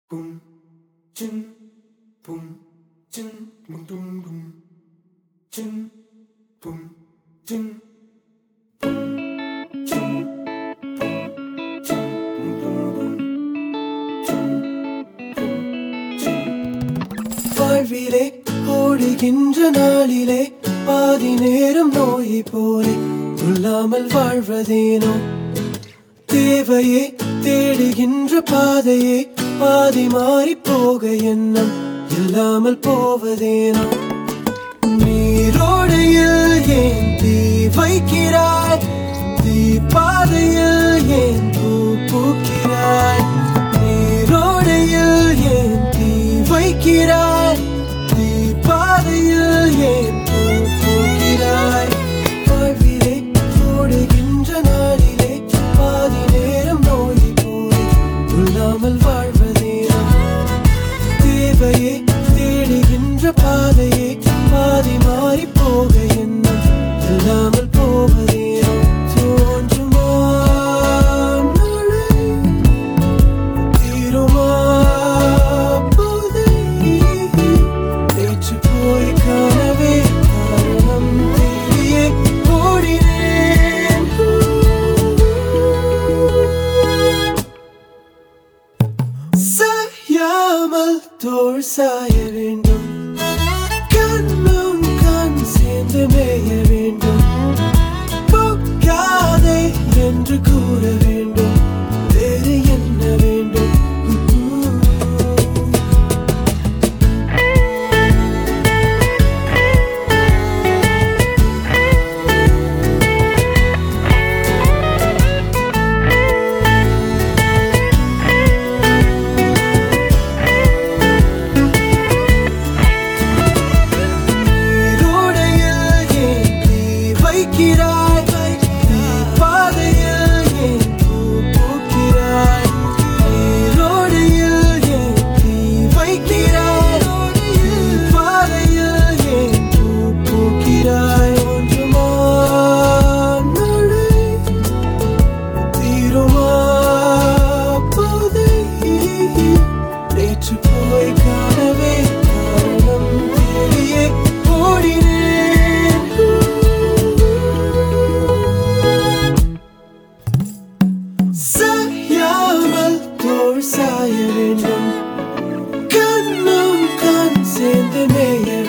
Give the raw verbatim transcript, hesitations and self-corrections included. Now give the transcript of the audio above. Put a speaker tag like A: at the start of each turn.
A: Boom, chin, boom, chin, boom, boom, boom, chin, boom, chin, boom, chin, boom, chin, boom, boom, boom, chin, boom, chin. வாழ்விலே ஓடுகின்ற நாளிலே பாதி நேரம் நோயை போலே சொல்லாமல் வாழ்வதேனோ தேவையே தேடுகின்ற பாதையே பாதி மாறி போக எண்ணம் இல்லாமல் போவதேனோ நீரோடையில் ஏன் தீ வைக்கிறாய் தீ பாதையில் ஏன் பூ பூக்கிறாய் நீரோடையில் ஏன் தீ வைக்கிறாய் தீ பாதையில் ஏன் பூ பூக்கிறாய் வாழ்விலே ஓடுகின்ற நாளிலே பாதி நேரம் நோயை போலே சொல்லாமல் வாழ்வதேனோ தேவையே தேடுகின்ற பாதையே பாதி மாறி போக எண்ணம் இல்லாமல் போவதேனோ தோன்றுமா நாளை தீருமா போதை நேற்று போய் காணவே காரணம் தேடியே ஓடினேன் சாயாமல் தோள் சாய வேண்டும் கண்ணும் கண் சேர்ந்து மேய வேண்டும் போக்காதே என்று கூற வேண்டும் வேறு என்ன வேண்டும் வைக்கிறாய் நீ பாதையில் ஏன் பூ பூக்கிறாய் நீரோடையில் ஏன் நீ வைக்கிறாய் நீ பாதையில் ஏன் பூ பூக்கிறாய் ஒன்றுமா நாளை தீருமா போதை நேற்று போய் காணவே காரணம் தேடியே ஓடினேன் சாயாமல் தோள் சாய வேண்டும் கண்ணும் கண் சேர்ந்து மேய